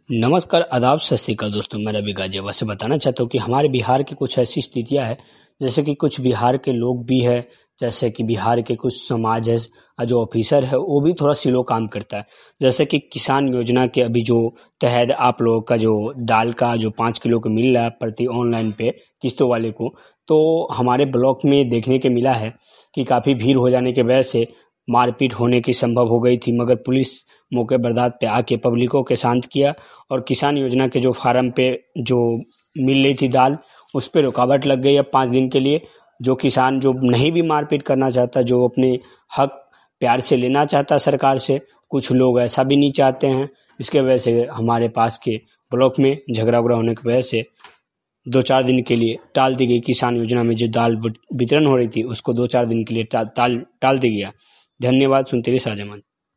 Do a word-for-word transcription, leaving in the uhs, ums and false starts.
नमस्कार, आदाब, सत श्री अकाल दोस्तों। मैं रवि गाजियाबाद से बताना चाहता हूँ कि हमारे बिहार की कुछ ऐसी स्थितियाँ हैं, जैसे कि कुछ बिहार के लोग भी है, जैसे कि बिहार के कुछ समाज है, जो ऑफिसर है वो भी थोड़ा स्लो काम करता है। जैसे कि किसान योजना के अभी जो तहत आप लोगों का जो दाल का जो पाँच किलो का मिल रहा है प्रति ऑनलाइन पे किस्तों वाले को, तो हमारे ब्लॉक में देखने के मिला है कि काफ़ी भीड़ हो जाने की वजह से मारपीट होने की संभव हो गई थी, मगर पुलिस मौके बर्दात पे आके पब्लिकों के शांत किया और किसान योजना के जो फार्म पे जो मिल रही थी दाल, उस पर रुकावट लग गई अब पाँच दिन के लिए। जो किसान जो नहीं भी मारपीट करना चाहता, जो अपने हक प्यार से लेना चाहता सरकार से, कुछ लोग ऐसा भी नहीं चाहते हैं। इसके वजह से हमारे पास के ब्लॉक में झगड़ा उगड़ा होने की वजह से दो चार दिन के लिए टाल दी गई। किसान योजना में जो दाल वितरण हो रही थी उसको दो चार दिन के लिए टाल टाल टाल दिया गया। धन्यवाद। सुनते रहिए शाहजहां।